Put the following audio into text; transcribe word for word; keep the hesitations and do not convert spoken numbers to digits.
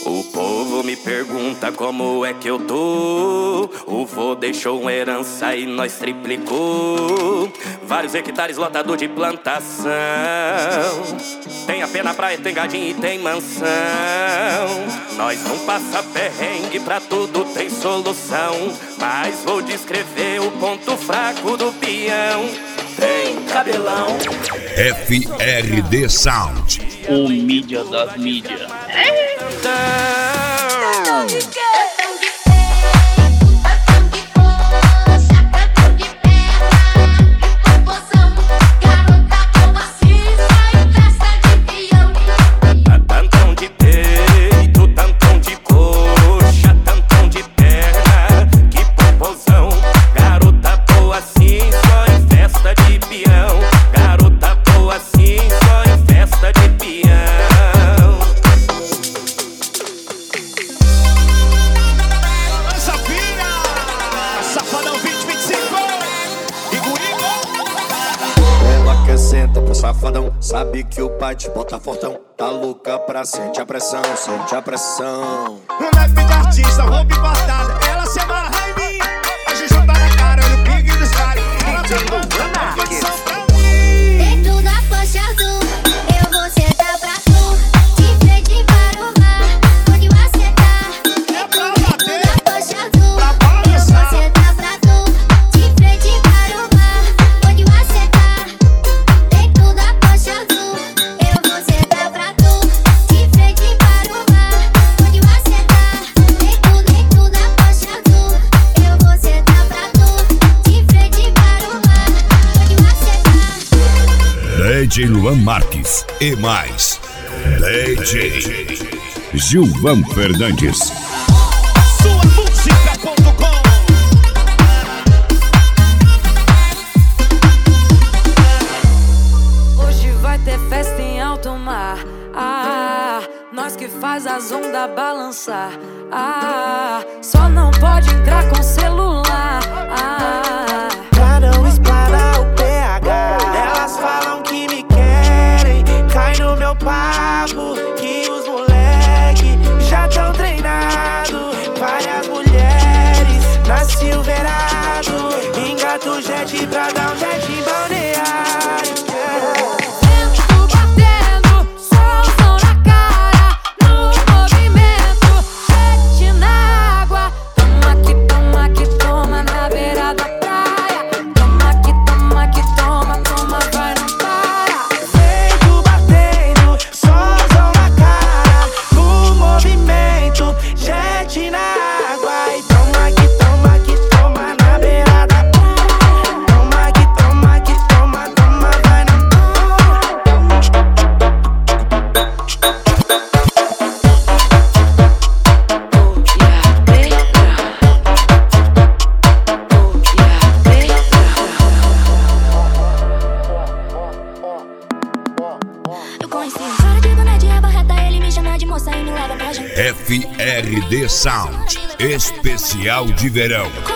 O povo me pergunta como é que eu tô. O vô deixou uma herança e nós triplicou. Vários hectares lotado de plantação. Tem a pé na praia, tem gadinho e tem mansão. Nós não passa perrengue, pra tudo tem solução. Mas vou descrever o ponto fraco do peão. Tem cabelão. F R D Sound, o mídia das mídias. Senta pro safadão, sabe que o pai te bota fortão. Tá louca pra sente a pressão, sente a pressão. Um rap de artista, roupa importada, ela se amarra em mim. A gente tá na cara, olha o pique dos caras. Ela tem uma condição pra mim. Dentro da faixa azul, eu vou sentar pra tu. De frente para o mar, onde eu acertar. É pra Dentro bater, da faixa azul, pra eu vou balançar. sentar pra tu. De frente para o mar, onde eu acertar. Dentro da faixa azul, eu vou sentar pra tu. De frente para o mar, onde eu acertar. Dentro, dentro da faixa azul, eu vou sentar pra tu. De frente para o mar, onde eu acertar. D J Luan Marques e mais D J Gilvan Fernandes. Sua música ponto com. Hoje vai ter festa em alto mar. Ah, nós que faz as ondas balançar. Ah, só não pode entrar com celular. Ah, Pra não explanar o P H, elas falam que me querem. Cai no meu papo, que os moleque já tão treinado. Várias mulheres na Silverado. Engata o jet pra dar um jet em balneário. vento batendo, solzão na cara. No movimento, jet na água. Toma aqui, toma aqui, toma na beira da praia. Toma aqui, toma aqui, toma, toma, vai, não para. Vento batendo, solzão na cara. No movimento, jet na água. E toma aqui, toma aqui, toma na beira da praia. Toma aqui, toma aqui, toma, toma, vai, não Eu conheci um cara de boné de barreta, ele me chama de moça e me leva pra jantar. F R D Sound, especial de verão.